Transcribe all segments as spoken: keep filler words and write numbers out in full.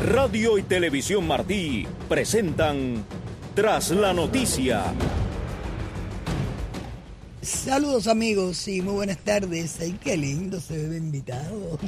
Radio y Televisión Martí presentan Tras la Noticia. Saludos amigos y muy buenas tardes. Ay, qué lindo se ve invitado.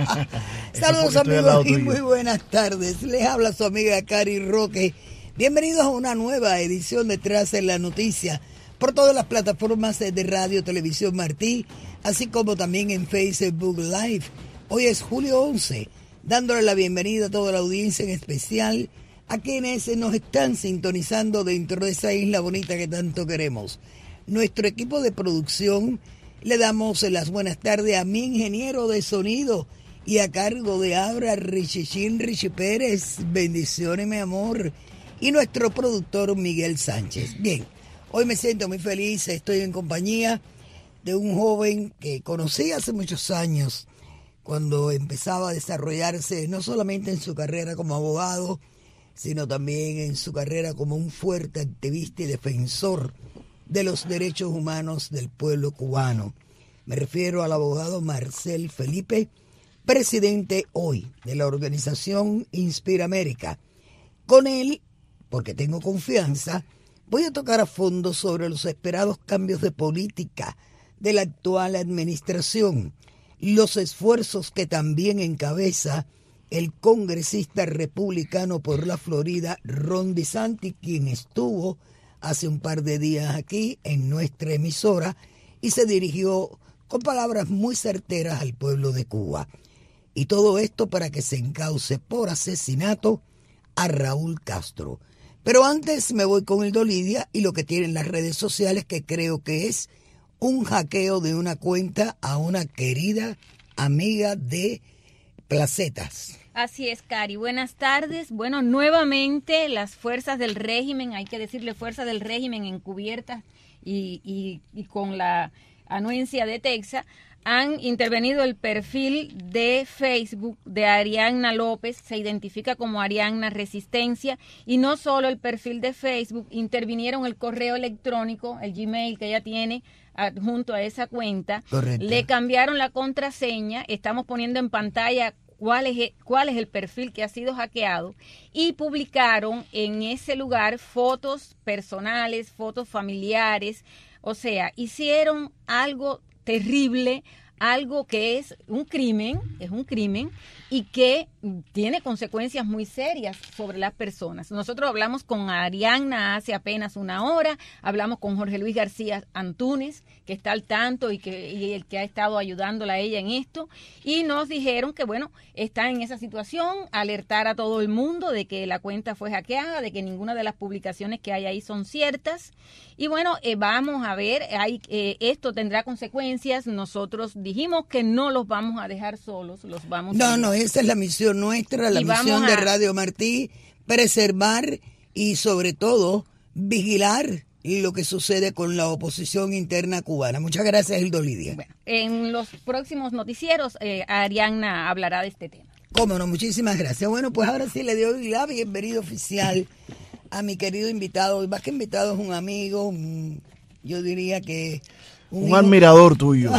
Saludos amigos y muy buenas tardes. Les habla su amiga Cari Roque. Bienvenidos a una nueva edición de Tras la Noticia por todas las plataformas de Radio Televisión Martí, así como también en Facebook Live. Hoy es julio once, dándole la bienvenida a toda la audiencia, en especial a quienes nos están sintonizando dentro de esa isla bonita que tanto queremos. Nuestro equipo de producción, le damos las buenas tardes a mi ingeniero de sonido y a cargo de Abra Richichín Richie Pérez. Bendiciones, mi amor. Y nuestro productor Miguel Sánchez. Bien, hoy me siento muy feliz, estoy en compañía de un joven que conocí hace muchos años, cuando empezaba a desarrollarse no solamente en su carrera como abogado, sino también en su carrera como un fuerte activista y defensor de los derechos humanos del pueblo cubano. Me refiero al abogado Marcel Felipe, presidente hoy de la organización Inspira América. Con él, porque tengo confianza, voy a tocar a fondo sobre los esperados cambios de política de la actual administración, los esfuerzos que también encabeza el congresista republicano por la Florida, Ron DeSantis, quien estuvo hace un par de días aquí en nuestra emisora y se dirigió con palabras muy certeras al pueblo de Cuba. Y todo esto para que se encauce por asesinato a Raúl Castro. Pero antes me voy con el Dolidia y lo que tienen las redes sociales, que creo que es un hackeo de una cuenta a una querida amiga de Placetas. Así es, Cari. Buenas tardes. Bueno, nuevamente las fuerzas del régimen, hay que decirle fuerzas del régimen encubiertas y, y, y con la anuencia de Texas, han intervenido el perfil de Facebook de Arianna López, se identifica como Arianna Resistencia, y no solo el perfil de Facebook, intervinieron el correo electrónico, el Gmail que ella tiene adjunto a esa cuenta. Correcto. Le cambiaron la contraseña, estamos poniendo en pantalla cuál es, cuál es el perfil que ha sido hackeado, y publicaron en ese lugar fotos personales, fotos familiares, o sea, hicieron algo terrible, algo que es un crimen, es un crimen y que tiene consecuencias muy serias sobre las personas. Nosotros hablamos con Arianna hace apenas una hora, hablamos con Jorge Luis García Antúnez, que está al tanto y que y el que ha estado ayudándola a ella en esto, y nos dijeron que, bueno, está en esa situación, alertar a todo el mundo de que la cuenta fue hackeada, de que ninguna de las publicaciones que hay ahí son ciertas, y bueno, eh, vamos a ver, hay, eh, esto tendrá consecuencias. Nosotros dijimos que no los vamos a dejar solos, los vamos no, a... No, esa es la misión nuestra, la y misión a... de Radio Martí, preservar y sobre todo vigilar lo que sucede con la oposición interna cubana. Muchas gracias, Hildo Lidia. Bueno, en los próximos noticieros, eh, Arianna hablará de este tema. Cómo no, muchísimas gracias. Bueno, pues ahora sí le doy la bienvenida oficial a mi querido invitado, y más que invitado es un amigo, un, yo diría que... Un, un admirador tuyo.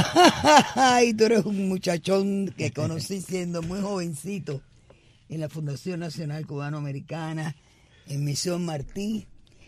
Ay, tú eres un muchachón que conocí siendo muy jovencito en la Fundación Nacional Cubano-Americana, en Misión Martí.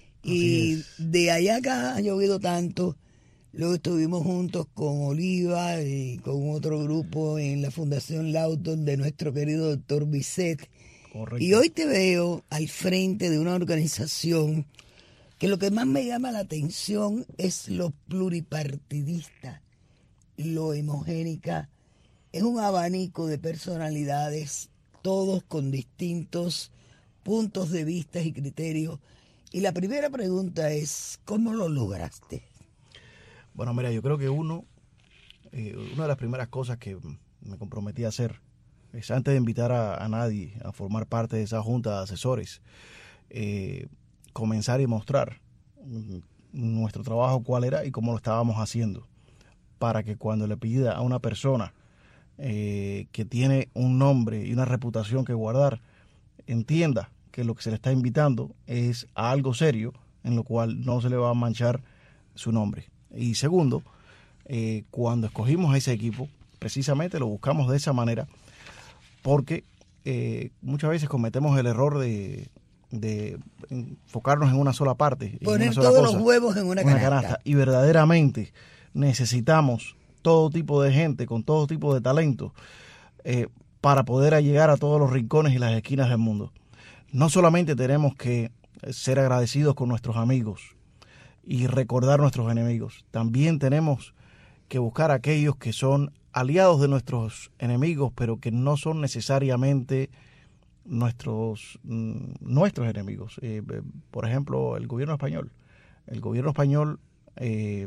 Y de allá acá ha llovido tanto. Luego estuvimos juntos con Oliva y con otro grupo en la Fundación Lawton de nuestro querido doctor Bisset. Correcto. Y hoy te veo al frente de una organización que lo que más me llama la atención es lo pluripartidista, lo homogénica. Es un abanico de personalidades, todos con distintos puntos de vista y criterios. Y la primera pregunta es, ¿cómo lo lograste? Bueno, mira, yo creo que uno, eh, una de las primeras cosas que me comprometí a hacer es, antes de invitar a, a nadie a formar parte de esa junta de asesores, eh, comenzar y mostrar nuestro trabajo cuál era y cómo lo estábamos haciendo, para que cuando le pida a una persona eh, que tiene un nombre y una reputación que guardar, entienda que lo que se le está invitando es a algo serio, en lo cual no se le va a manchar su nombre. Y segundo, eh, cuando escogimos a ese equipo, precisamente lo buscamos de esa manera, porque eh, muchas veces cometemos el error de, de enfocarnos en una sola parte. Poner en una sola todos cosa, los huevos en una, una canasta. canasta. Y verdaderamente necesitamos todo tipo de gente con todo tipo de talento eh, para poder llegar a todos los rincones y las esquinas del mundo. No solamente tenemos que ser agradecidos con nuestros amigos y recordar nuestros enemigos, también tenemos que buscar a aquellos que son aliados de nuestros enemigos, pero que no son necesariamente nuestros, nuestros enemigos. Eh, por ejemplo, el gobierno español. El gobierno español eh,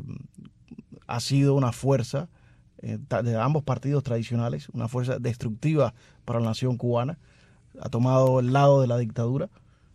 ha sido una fuerza eh, de ambos partidos tradicionales, una fuerza destructiva para la nación cubana. Ha tomado el lado de la dictadura.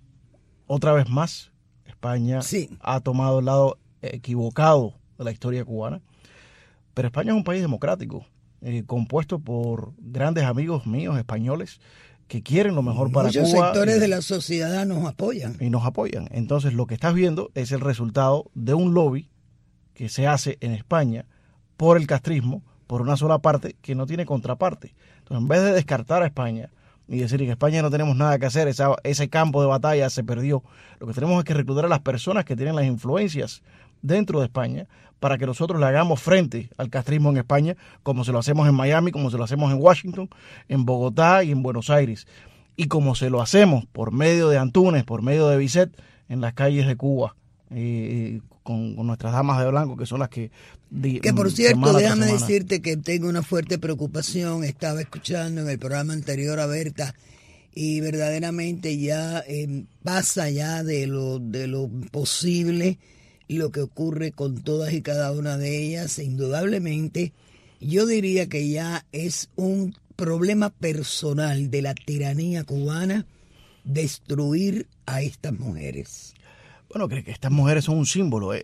Otra vez más, España sí. ha tomado el lado equivocado de la historia cubana. Pero España es un país democrático, eh, compuesto por grandes amigos míos españoles que quieren lo mejor para Muchos Cuba. Muchos sectores y, de la sociedad nos apoyan. Y nos apoyan. Entonces, lo que estás viendo es el resultado de un lobby que se hace en España por el castrismo, por una sola parte que no tiene contraparte. Entonces, en vez de descartar a España y decir que en España no tenemos nada que hacer, esa, ese campo de batalla se perdió, lo que tenemos es que reclutar a las personas que tienen las influencias dentro de España para que nosotros le hagamos frente al castrismo en España, como se lo hacemos en Miami, como se lo hacemos en Washington, en Bogotá y en Buenos Aires, y como se lo hacemos por medio de Antunes, por medio de Bisset, en las calles de Cuba, eh, con, con nuestras damas de blanco, que son las que... Di, que por cierto, déjame semana. decirte que tengo una fuerte preocupación. Estaba escuchando en el programa anterior a Berta y verdaderamente ya eh, pasa ya de lo, de lo posible lo que ocurre con todas y cada una de ellas. Indudablemente, yo diría que ya es un problema personal de la tiranía cubana destruir a estas mujeres. Bueno, creo que estas mujeres son un símbolo.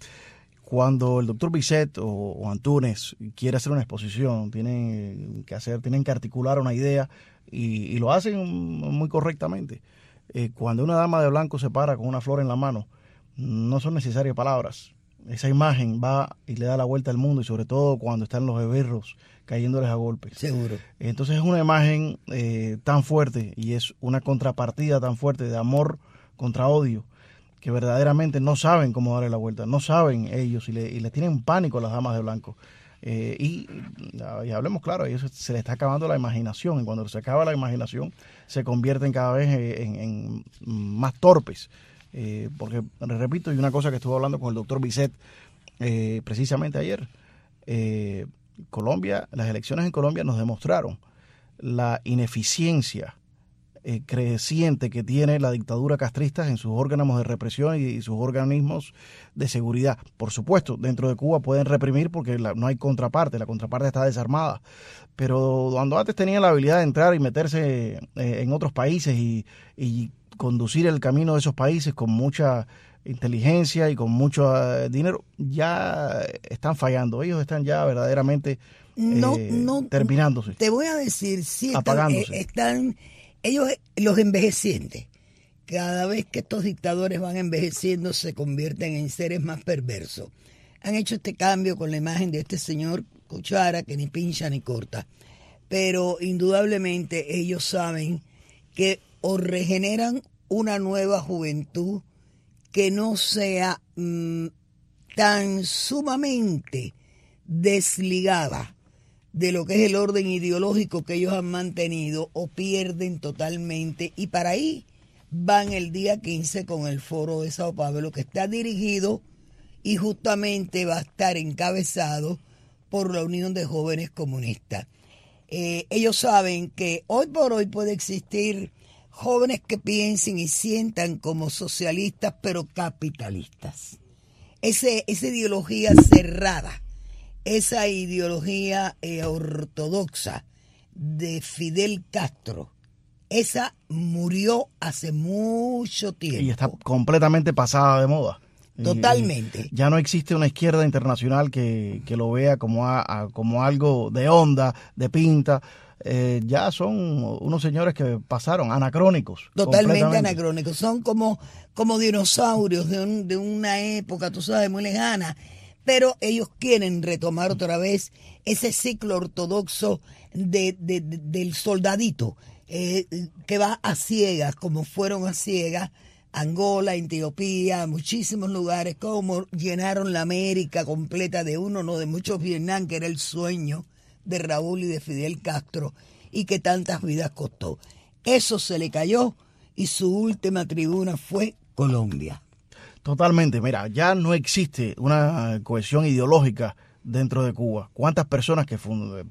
Cuando el doctor Bisset o, o Antunes quiere hacer una exposición, tienen que hacer, tienen que articular una idea y, y lo hacen muy correctamente. Eh, cuando una dama de blanco se para con una flor en la mano, no son necesarias palabras. Esa imagen va y le da la vuelta al mundo, y sobre todo cuando están los beberros cayéndoles a golpes. Seguro. Entonces es una imagen eh, tan fuerte y es una contrapartida tan fuerte de amor contra odio, que verdaderamente no saben cómo darle la vuelta, no saben ellos y le, y le tienen pánico a las damas de blanco. Eh, y, y hablemos claro, a ellos se les está acabando la imaginación, y cuando se acaba la imaginación se convierten cada vez en, en más torpes. Eh, porque, repito, y una cosa que estuve hablando con el doctor Bisset eh, precisamente ayer, eh, Colombia, las elecciones en Colombia nos demostraron la ineficiencia eh, creciente que tiene la dictadura castrista en sus órganos de represión y, y sus organismos de seguridad. Por supuesto, dentro de Cuba pueden reprimir porque la, no hay contraparte, la contraparte está desarmada, pero cuando antes tenían la habilidad de entrar y meterse eh, en otros países y, y conducir el camino de esos países con mucha inteligencia y con mucho uh, dinero, ya están fallando. Ellos están ya verdaderamente no, eh, no, terminándose. Te voy a decir, sí, apagándose. Están, están ellos, los envejecientes, cada vez que estos dictadores van envejeciendo se convierten en seres más perversos. Han hecho este cambio con la imagen de este señor Cuchara, que ni pincha ni corta, pero indudablemente ellos saben que o regeneran una nueva juventud que no sea mmm, tan sumamente desligada de lo que es el orden ideológico que ellos han mantenido, o pierden totalmente. Y para ahí van el día quince con el foro de Sao Paulo, que está dirigido y justamente va a estar encabezado por la Unión de Jóvenes Comunistas. Eh, ellos saben que hoy por hoy puede existir jóvenes que piensen y sientan como socialistas, pero capitalistas. Ese, esa ideología cerrada, esa ideología eh, ortodoxa de Fidel Castro, esa murió hace mucho tiempo. Y está completamente pasada de moda. Totalmente. Ya no existe una izquierda internacional que, que lo vea como, a, a, como algo de onda, de pinta. Eh, ya son unos señores que pasaron, anacrónicos. Totalmente anacrónicos. Son como, como dinosaurios de, un, de una época, tú sabes, muy lejana. Pero ellos quieren retomar otra vez ese ciclo ortodoxo de, de, de, del soldadito eh, que va a ciegas, como fueron a ciegas Angola, Etiopía, muchísimos lugares, como llenaron la América completa de uno, no de muchos, Vietnam, que era el sueño de Raúl y de Fidel Castro, y que tantas vidas costó. Eso se le cayó y su última tribuna fue Colombia. Totalmente, mira, ya no existe una cohesión ideológica dentro de Cuba. ¿Cuántas personas que fund...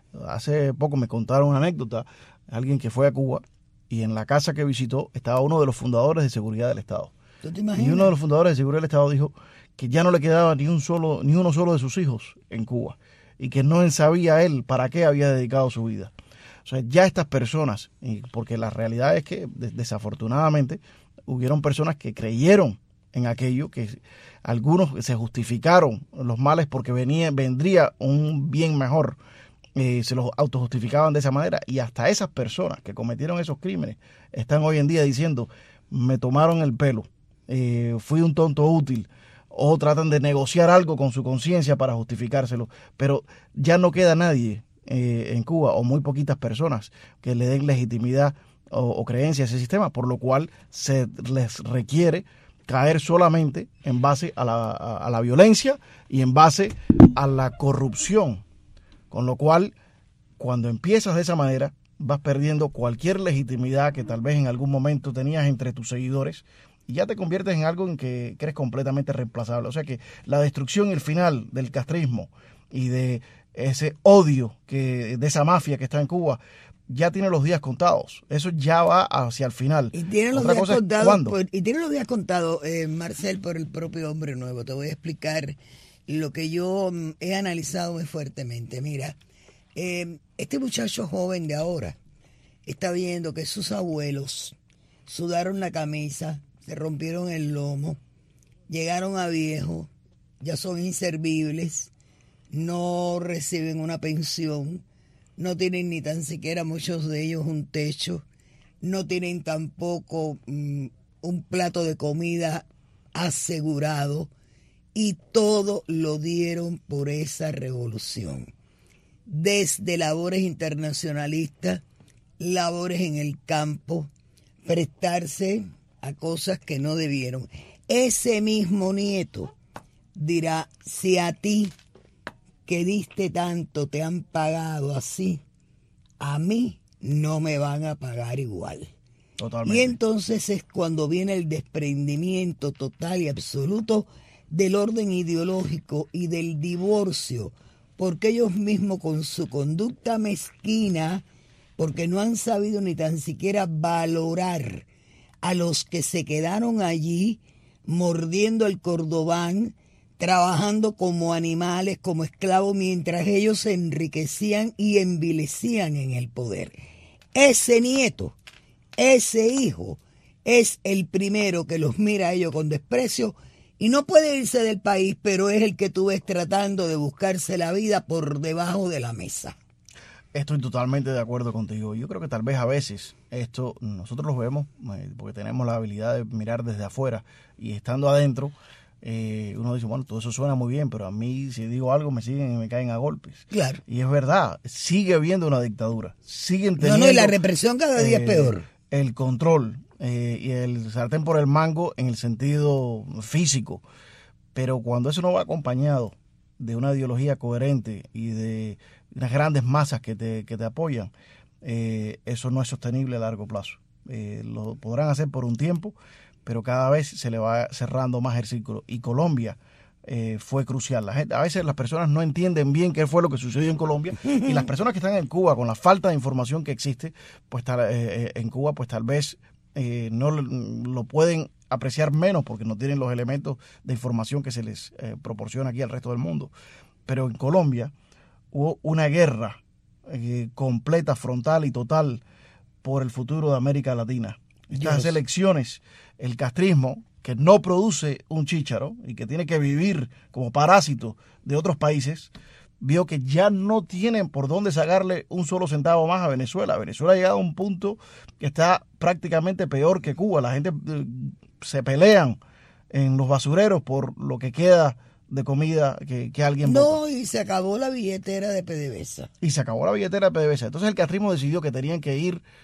hace poco me contaron una anécdota, alguien que fue a Cuba y en la casa que visitó estaba uno de los fundadores de seguridad del Estado. ¿Tú te imaginas? Y uno de los fundadores de seguridad del Estado dijo que ya no le quedaba ni un solo, ni uno solo de sus hijos en Cuba y que no sabía él para qué había dedicado su vida. O sea, ya estas personas, porque la realidad es que desafortunadamente hubieron personas que creyeron en aquello, que algunos se justificaron los males porque venía, vendría un bien mejor. Eh, se los autojustificaban de esa manera, y hasta esas personas que cometieron esos crímenes están hoy en día diciendo me tomaron el pelo, eh, fui un tonto útil, o tratan de negociar algo con su conciencia para justificárselo, pero ya no queda nadie eh, en Cuba, o muy poquitas personas que le den legitimidad o, o creencia a ese sistema, por lo cual se les requiere caer solamente en base a la, a, a la violencia y en base a la corrupción. Con lo cual, cuando empiezas de esa manera, vas perdiendo cualquier legitimidad que tal vez en algún momento tenías entre tus seguidores y ya te conviertes en algo en que, que eres completamente reemplazable. O sea que la destrucción y el final del castrismo y de ese odio, que de esa mafia que está en Cuba, ya tiene los días contados. Eso ya va hacia el final. Y tiene los Otra días cosa es contados, ¿cuándo? por, y tiene los días contados, eh, Marcel, por el propio Hombre Nuevo. Te voy a explicar lo que yo he analizado muy fuertemente. Mira, eh, este muchacho joven de ahora está viendo que sus abuelos sudaron la camisa, se rompieron el lomo, llegaron a viejos, ya son inservibles, no reciben una pensión, no tienen ni tan siquiera muchos de ellos un techo, no tienen tampoco um, un plato de comida asegurado, y todo lo dieron por esa revolución. Desde labores internacionalistas, labores en el campo, prestarse a cosas que no debieron. Ese mismo nieto dirá, si a ti que diste tanto te han pagado así, a mí no me van a pagar igual. Totalmente. Y entonces es cuando viene el desprendimiento total y absoluto del orden ideológico y del divorcio, porque ellos mismos con su conducta mezquina, porque no han sabido ni tan siquiera valorar a los que se quedaron allí mordiendo el cordobán, trabajando como animales, como esclavos, mientras ellos se enriquecían y envilecían en el poder. Ese nieto, ese hijo, es el primero que los mira a ellos con desprecio y no puede irse del país, pero es el que tú ves tratando de buscarse la vida por debajo de la mesa. Estoy totalmente de acuerdo contigo. Yo creo que tal vez a veces esto nosotros lo vemos porque tenemos la habilidad de mirar desde afuera, y estando adentro eh, uno dice, bueno, todo eso suena muy bien, pero a mí si digo algo me siguen y me caen a golpes. Claro. Y es verdad, sigue habiendo una dictadura, siguen teniendo... No, no, y la represión cada día eh, es peor. El control eh, y el sartén por el mango en el sentido físico, pero cuando eso no va acompañado de una ideología coherente y de unas grandes masas que te, que te apoyan, eh, eso no es sostenible a largo plazo. Eh, lo podrán hacer por un tiempo, pero cada vez se le va cerrando más el círculo. Y Colombia eh, fue crucial. La gente, a veces las personas no entienden bien qué fue lo que sucedió en Colombia, y las personas que están en Cuba, con la falta de información que existe, pues tal, eh, en Cuba, pues tal vez eh, no lo, lo pueden apreciar menos porque no tienen los elementos de información que se les eh, proporciona aquí al resto del mundo. Pero en Colombia hubo una guerra eh, completa, frontal y total por el futuro de América Latina. Estas Dios. elecciones, el castrismo, que no produce un chícharo y que tiene que vivir como parásito de otros países, vio que ya no tienen por dónde sacarle un solo centavo más a Venezuela. Venezuela ha llegado a un punto que está prácticamente peor que Cuba. La gente eh, se pelean en los basureros por lo que queda de comida que, que alguien No, bota. Y se acabó la billetera de PDVSA. Y se acabó la billetera de PDVSA. Entonces el castrismo decidió que tenían que ir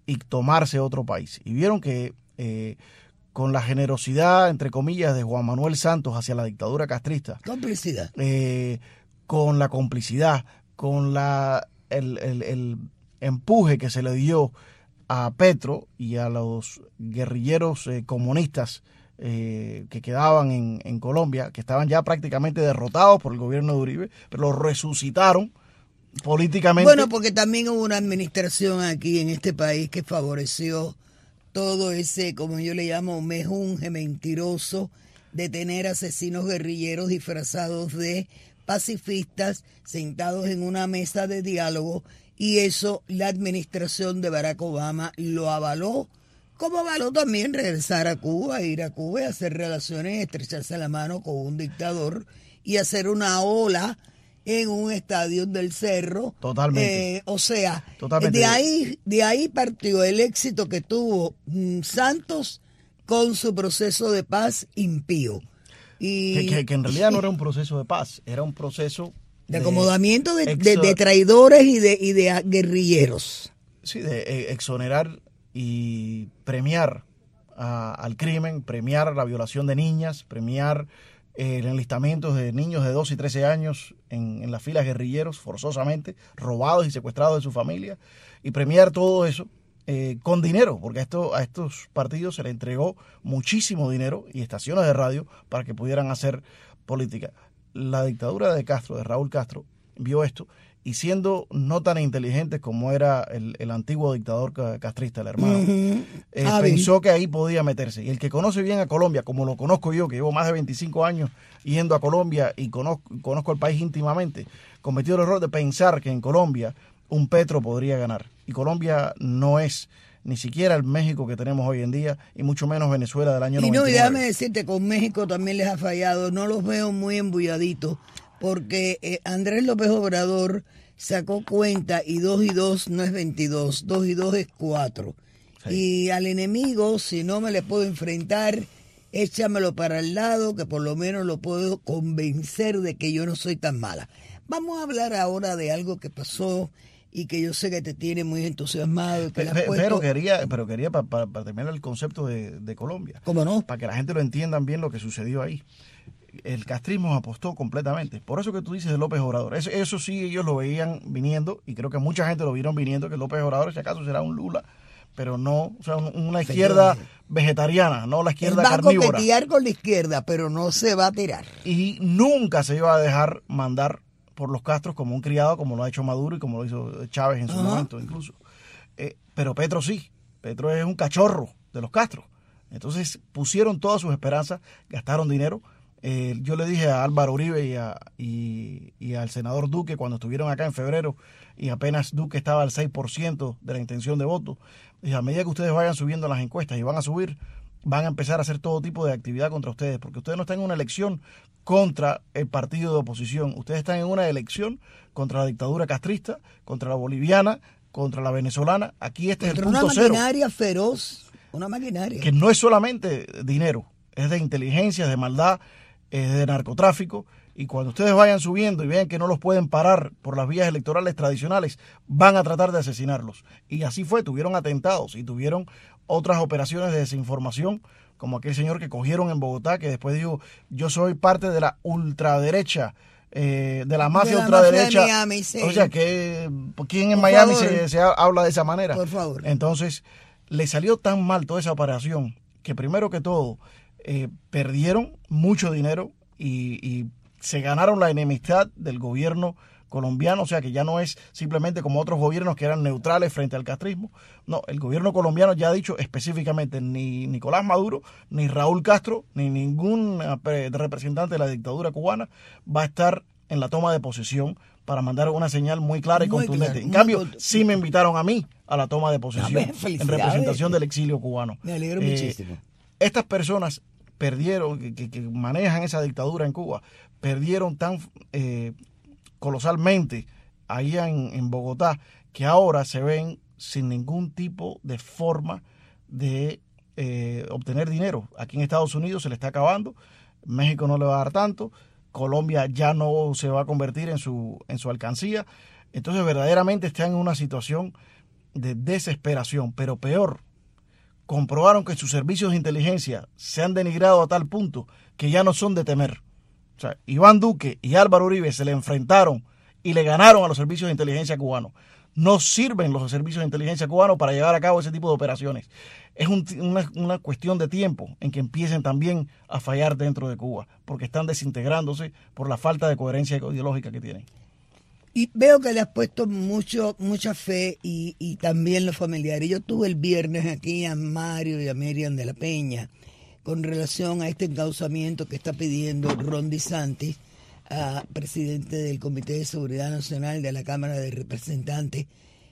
y tomarse otro país. Y vieron que eh, con la generosidad, entre comillas, de Juan Manuel Santos hacia la dictadura castrista. Complicidad. Eh, con la complicidad, con la el, el, el empuje que se le dio a Petro y a los guerrilleros eh, comunistas eh, que quedaban en, en Colombia, que estaban ya prácticamente derrotados por el gobierno de Uribe, pero los resucitaron políticamente. Bueno, porque también hubo una administración aquí en este país que favoreció todo ese, como yo le llamo, mejunje mentiroso de tener asesinos guerrilleros disfrazados de pacifistas sentados en una mesa de diálogo, y eso la administración de Barack Obama lo avaló, como avaló también regresar a Cuba, ir a Cuba y hacer relaciones, estrecharse la mano con un dictador y hacer una ola en un estadio del Cerro. Totalmente. Eh, o sea, Totalmente. de ahí, de ahí partió el éxito que tuvo mm, Santos con su proceso de paz impío. Y, que, que, que en realidad no era un proceso de paz, era un proceso de, de acomodamiento de, exo, de, de traidores y de, y de guerrilleros. Sí, de eh, exonerar y premiar a, al crimen, premiar la violación de niñas, premiar eh, el enlistamiento de niños de doce y trece años en, en las filas guerrilleros forzosamente, robados y secuestrados de su familia, y premiar todo eso eh, con dinero, porque a, esto, a estos partidos se les entregó muchísimo dinero y estaciones de radio para que pudieran hacer política. La dictadura de Castro, de Raúl Castro, vio esto, y siendo no tan inteligentes como era el, el antiguo dictador castrista, el hermano, uh-huh. eh, pensó que ahí podía meterse. Y el que conoce bien a Colombia, como lo conozco yo, que llevo más de veinticinco años yendo a Colombia y conozco, conozco el país íntimamente, cometió el error de pensar que en Colombia un Petro podría ganar. Y Colombia no es ni siquiera el México que tenemos hoy en día, y mucho menos Venezuela del año noventa y nueve. Y no, y déjame decirte, con México también les ha fallado. No los veo muy embulladitos, porque eh, Andrés López Obrador sacó cuenta, y dos y dos no es veintidós, dos y dos es cuatro. Sí. Y al enemigo, si no me le puedo enfrentar, échamelo para el lado, que por lo menos lo puedo convencer de que yo no soy tan mala. Vamos a hablar ahora de algo que pasó y que yo sé que te tiene muy entusiasmado. Que pero, puesto... pero quería, pero quería para pa, pa terminar el concepto de, de Colombia. ¿Cómo no? Para que la gente lo entienda bien lo que sucedió ahí. El castrismo apostó completamente. Por eso que tú dices de López Obrador. Eso, eso sí, ellos lo veían viniendo, y creo que mucha gente lo vieron viniendo, que López Obrador, si acaso, será un Lula, pero no, o sea, una izquierda Señor. vegetariana, no la izquierda Él va carnívora. Va a competir con la izquierda, pero no se va a tirar. Y nunca se iba a dejar mandar por los Castros como un criado, como lo ha hecho Maduro y como lo hizo Chávez en su uh-huh. momento incluso. Eh, pero Petro sí, Petro es un cachorro de los Castros. Entonces pusieron todas sus esperanzas, gastaron dinero. Eh, yo le dije a Álvaro Uribe y, a, y, y al senador Duque cuando estuvieron acá en febrero, y apenas Duque estaba al seis por ciento de la intención de voto, dije, a medida que ustedes vayan subiendo las encuestas, y van a subir, van a empezar a hacer todo tipo de actividad contra ustedes, porque ustedes no están en una elección contra el partido de oposición, ustedes están en una elección contra la dictadura castrista, contra la boliviana, contra la venezolana. Aquí este contra es el punto cero. Una maquinaria feroz, una maquinaria. Que no es solamente dinero, es de inteligencia, de maldad, es de narcotráfico. Y cuando ustedes vayan subiendo y vean que no los pueden parar por las vías electorales tradicionales, van a tratar de asesinarlos. Y así fue, tuvieron atentados y tuvieron otras operaciones de desinformación, como aquel señor que cogieron en Bogotá, que después dijo, yo soy parte de la ultraderecha, eh, de la mafia de la ultraderecha. Mafia de Miami, sí. O sea, que ¿quién en por Miami se, se habla de esa manera? Por favor. Entonces, le salió tan mal toda esa operación, que primero que todo, eh, perdieron mucho dinero y, y se ganaron la enemistad del gobierno colombiano, o sea que ya no es simplemente como otros gobiernos que eran neutrales frente al castrismo. No, el gobierno colombiano ya ha dicho específicamente, ni Nicolás Maduro, ni Raúl Castro, ni ningún representante de la dictadura cubana va a estar en la toma de posesión para mandar una señal muy clara y muy contundente. Claro, en cambio, muy... sí me invitaron a mí a la toma de posesión en representación del exilio cubano. Me alegro eh, muchísimo. Estas personas perdieron, que, que, que manejan esa dictadura en Cuba, perdieron tan eh, colosalmente allá en, en Bogotá, que ahora se ven sin ningún tipo de forma de eh, obtener dinero. Aquí en Estados Unidos se le está acabando, México no le va a dar tanto, Colombia ya no se va a convertir en su, en su alcancía. Entonces verdaderamente están en una situación de desesperación, pero peor, comprobaron que sus servicios de inteligencia se han denigrado a tal punto que ya no son de temer. O sea, Iván Duque y Álvaro Uribe se le enfrentaron y le ganaron a los servicios de inteligencia cubanos. No sirven los servicios de inteligencia cubanos para llevar a cabo ese tipo de operaciones. Es un, una, una cuestión de tiempo en que empiecen también a fallar dentro de Cuba, porque están desintegrándose por la falta de coherencia ideológica que tienen. Y veo que le has puesto mucho, mucha fe y, y también los familiares. Yo tuve el viernes aquí a Mario y a Miriam de la Peña con relación a este encauzamiento que está pidiendo Ron DeSantis, a presidente del Comité de Seguridad Nacional de la Cámara de Representantes.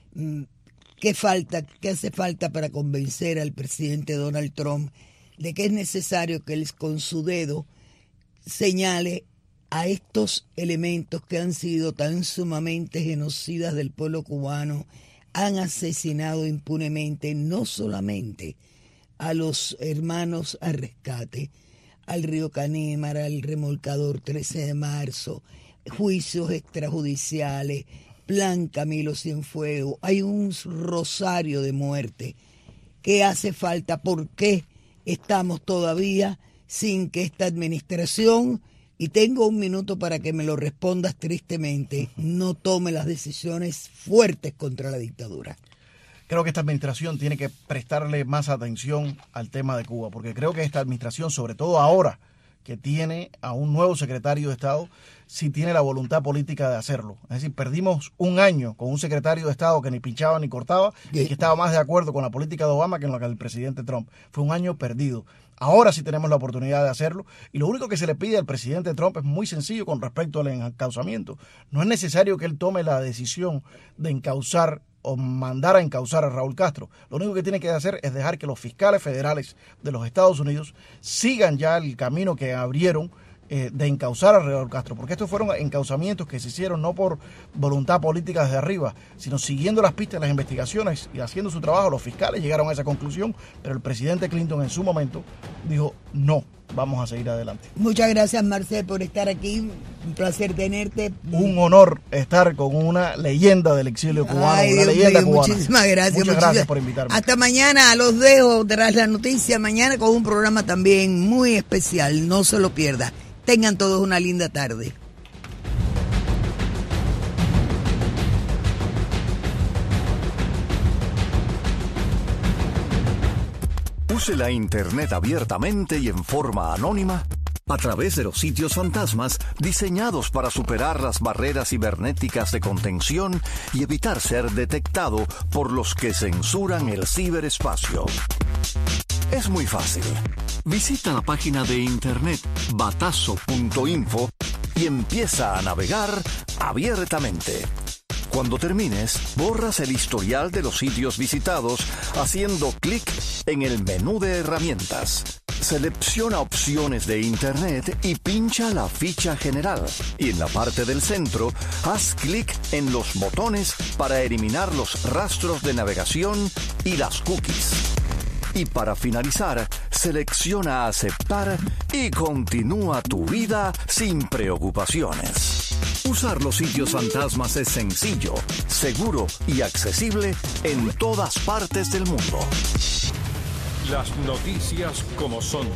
¿Qué falta, qué hace falta para convencer al presidente Donald Trump de que es necesario que él con su dedo señale a estos elementos que han sido tan sumamente genocidas del pueblo cubano, han asesinado impunemente no solamente a los hermanos a rescate, al río Canémara, al remolcador trece de marzo, juicios extrajudiciales, Plan Camilo Cienfuegos, hay un rosario de muerte. ¿Qué hace falta? ¿Por qué estamos todavía sin que esta administración, y tengo un minuto para que me lo respondas tristemente, no tome las decisiones fuertes contra la dictadura? Creo que esta administración tiene que prestarle más atención al tema de Cuba, porque creo que esta administración, sobre todo ahora que tiene a un nuevo secretario de Estado, sí tiene la voluntad política de hacerlo. Es decir, perdimos un año con un secretario de Estado que ni pinchaba ni cortaba y que estaba más de acuerdo con la política de Obama que con la del presidente Trump. Fue un año perdido. Ahora sí tenemos la oportunidad de hacerlo, y lo único que se le pide al presidente Trump es muy sencillo con respecto al encauzamiento. No es necesario que él tome la decisión de encauzar o mandar a encauzar a Raúl Castro. Lo único que tiene que hacer es dejar que los fiscales federales de los Estados Unidos sigan ya el camino que abrieron eh, de encauzar a Raúl Castro, porque estos fueron encauzamientos que se hicieron no por voluntad política desde arriba, sino siguiendo las pistas de las investigaciones y haciendo su trabajo. Los fiscales llegaron a esa conclusión, pero el presidente Clinton en su momento dijo no, vamos a seguir adelante. Muchas gracias, Marcel, por estar aquí. Un placer tenerte. Un honor estar con una leyenda del exilio cubano. Ay, una Dios leyenda mío, cubana. Muchísimas gracias. Muchas muchísimas gracias por invitarme. Hasta mañana. Los dejo tras la noticia. Mañana con un programa también muy especial. No se lo pierda. Tengan todos una linda tarde. Use la Internet abiertamente y en forma anónima a través de los sitios fantasmas diseñados para superar las barreras cibernéticas de contención y evitar ser detectado por los que censuran el ciberespacio. Es muy fácil. Visita la página de internet batazo punto info y empieza a navegar abiertamente. Cuando termines, borras el historial de los sitios visitados haciendo clic en el menú de herramientas. Selecciona opciones de Internet y pincha la ficha general. Y en la parte del centro, haz clic en los botones para eliminar los rastros de navegación y las cookies. Y para finalizar, selecciona aceptar y continúa tu vida sin preocupaciones. Usar los sitios fantasmas es sencillo, seguro y accesible en todas partes del mundo. Las noticias como son.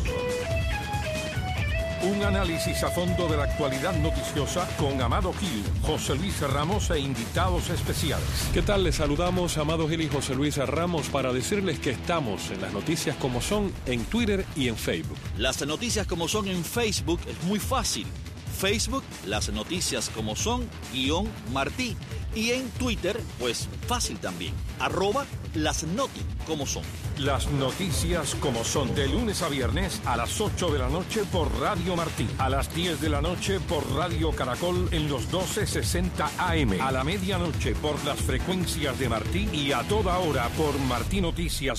Un análisis a fondo de la actualidad noticiosa con Amado Gil, José Luis Ramos e invitados especiales. ¿Qué tal? Les saludamos Amado Gil y José Luis Ramos para decirles que estamos en las noticias como son en Twitter y en Facebook. Las noticias como son en Facebook es muy fácil. Facebook, las noticias como son, guión Martí. Y en Twitter, pues fácil también, arroba las noti como son. Las noticias como son, de lunes a viernes a las ocho de la noche por Radio Martí, a las diez de la noche por Radio Caracol en los doce sesenta A M, a la medianoche por las frecuencias de Martí y a toda hora por martinoticias